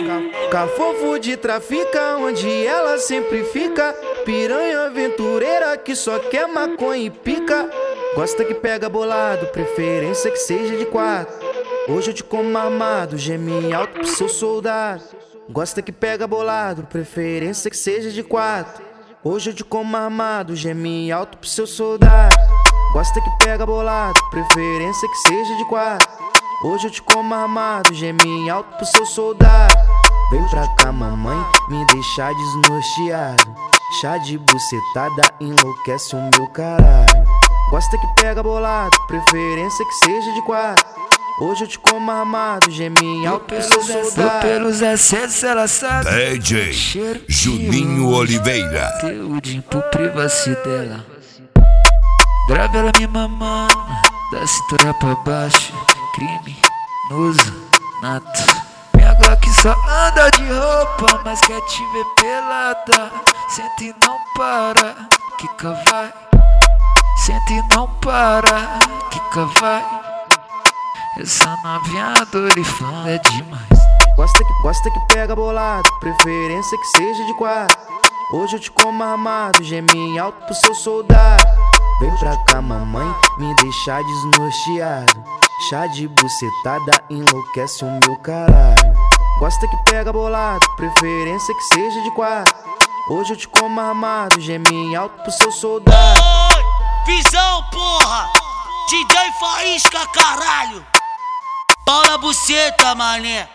Cafofo de trafica, onde ela sempre fica. Piranha aventureira que só quer maconha e pica. Gosta que pega bolado, preferência que seja de 4. Hoje eu te como armado, geme alto pro seu soldado. Gosta que pega bolado, preferência que seja de 4. Hoje eu te como armado, geme alto pro seu soldado. Gosta que pega bolado, preferência que seja de 4. Hoje eu te como armado, geme alto pro seu soldado. Vem pra cá, mamãe, me deixar desnorteado. Chá de bucetada enlouquece o meu caralho. Gosta que pega bolado, preferência que seja de 4. Hoje eu te como armado, geme alto pro seu soldado. Pelos excessos ela sabe. DJ Juninho Oliveira. Conteúdo pro privacidade dela. Grava ela me mamando, da cintura pra baixo. Criminoso, nato. Minha Glock só anda de roupa, mas quer te ver pelada. Senta e não para, quica vai. Senta e não para, quica vai. Essa novinha dorifã é demais. Gosta que pega bolado, preferência que seja de 4. Hoje eu te como armado, geme alto pro seu soldado. Vem pra cá, mamãe, me deixar desnorteado. Chá de bucetada enlouquece o meu caralho. Gosta que pega bolado, preferência que seja de 4. Hoje eu te como armado, geme alto pro seu soldado. Oi, visão, porra! DJ Faísca, caralho! Pau na buceta, mané!